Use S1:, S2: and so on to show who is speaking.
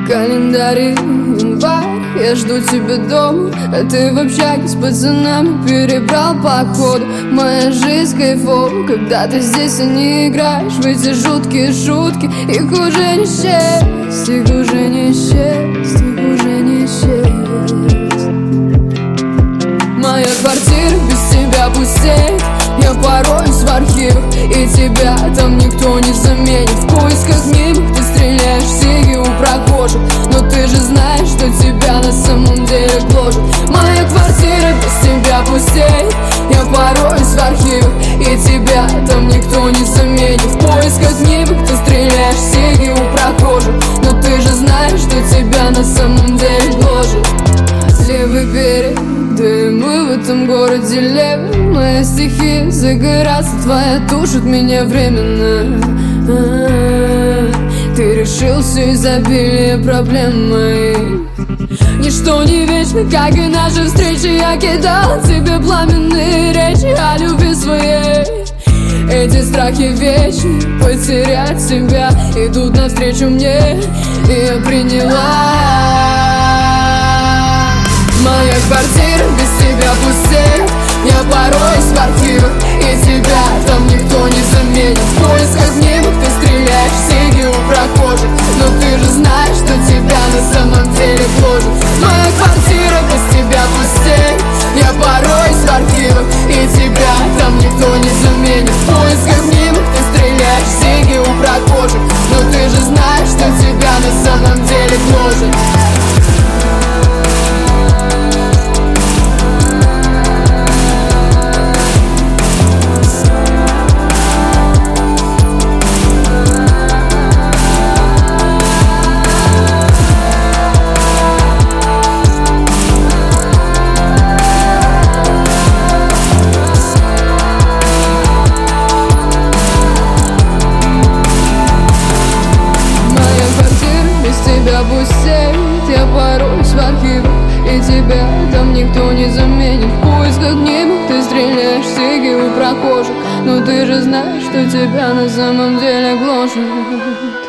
S1: Календарь, январь, я жду тебя дома, а ты в общаге с пацанами перебрал походу. Моя жизнь кайфова, когда ты здесь, а не играешь в эти жуткие шутки. Их уже не счесть, их уже не счесть, их уже не счесть. Моя квартира без тебя пустеет, я пороюсь в архивах, и тебя там никто не заменит. В поисках мимок ты стреляешь в сиги у прохожих, но ты же знаешь, что тебя на самом деле гложет. Моя квартира без тебя пустеет, я пороюсь в архивах, и тебя там никто не заменит. В поисках мимок ты стреляешь в сиги у прохожих, но ты же знаешь, что тебя на самом деле гложет. Левый берег, да и мы в этом городе левые. Моя стихия загораться, твоя тушит меня временно. Ты решил все изобилие проблем моих. Ничто не вечно, как и наши встречи. Я кидала тебе пламенные речи о любви своей. Эти страхи вечны, потерять себя, идут навстречу мне, и я приняла. Моя квартира без тебя пустеет, я пороюсь в архивах, и тебя там никто не заменит. В поисках мимок ты стреляешь в сиги у прохожих, но ты же знаешь, что тебя на самом деле гложет. Моя квартира без тебя пустеет, я пороюсь в архивах, и тебя там никто не заменит. В поисках мимок ты стреляешь в сиги у прохожих, но ты же знаешь, что тебя на самом деле гложет. Пустеет, я пороюсь в архивах, и тебя там никто не заменит. В поисках мимок ты стреляешь в сиги у прохожих, но ты же знаешь, что тебя на самом деле гложет.